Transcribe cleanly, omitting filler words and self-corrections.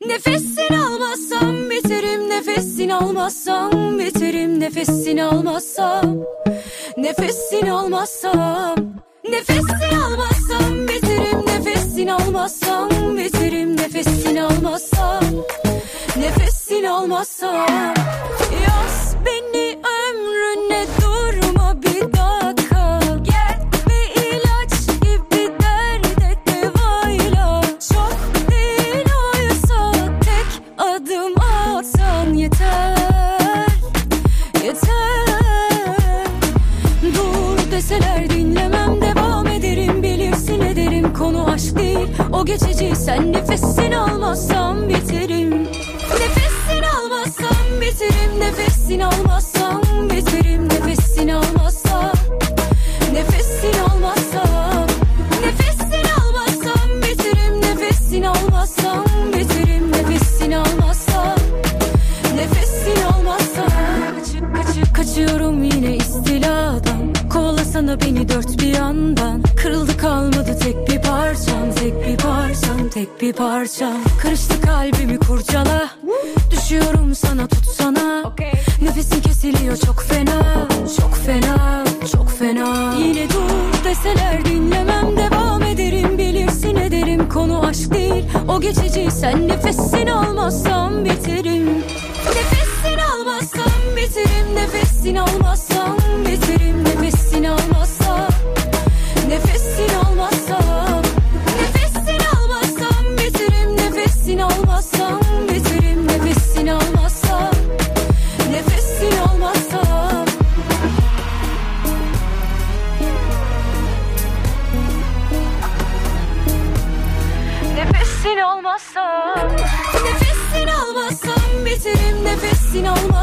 Nefesini almazsam biterim, nefesini almazsam biterim, nefesini almazsam, nefesini almazsam, nefesini almazsam biterim, nefesini almazsam biterim, nefesini almazsam, nefesini almazsam. Yaz beni ömrüne, durma bir dakika, gel bir ilaç gibi derde devayla. Çok değil oysa tek adım atsan yeter, yeter. Dur deseler dinlemem, devam ederim, bilirsin ederim. Konu aşk değil, o geçici, sen nefesini almazsam biterim. Nefesini almazsam biterim, nefesini almazsam biterim, nefesini almazsam, nefesini almazsam, nefesini almazsam biterim, nefesini almazsam biterim, nefesini almazsam, nefesini almazsam. Kaçıyorum yine istiladan, kovalasana beni dört bir yandan. Kırıldı kalmadı tek bir parçam, tek bir parçam, tek bir parçam. Karıştı kalbimi kurcala, düşüyorum sana, tutsana. Nefesim kesiliyor çok fena, çok fena, çok fena. Yine dur deseler dinlemem, devam ederim, bilirsin ederim. Konu aşk değil, o geçici, sen nefesini almazsam biterim. Nefesini almazsam biterim, nefesini almazsam biterim, nefesini almazsam, nefesini almazsam, nefesini almazsam biterim, nefesini almazsam biterim, nefesini almazsam, nefesini almazsam. Nefesini almazsam, nefesini almazsam biterim, nefesini almazsam,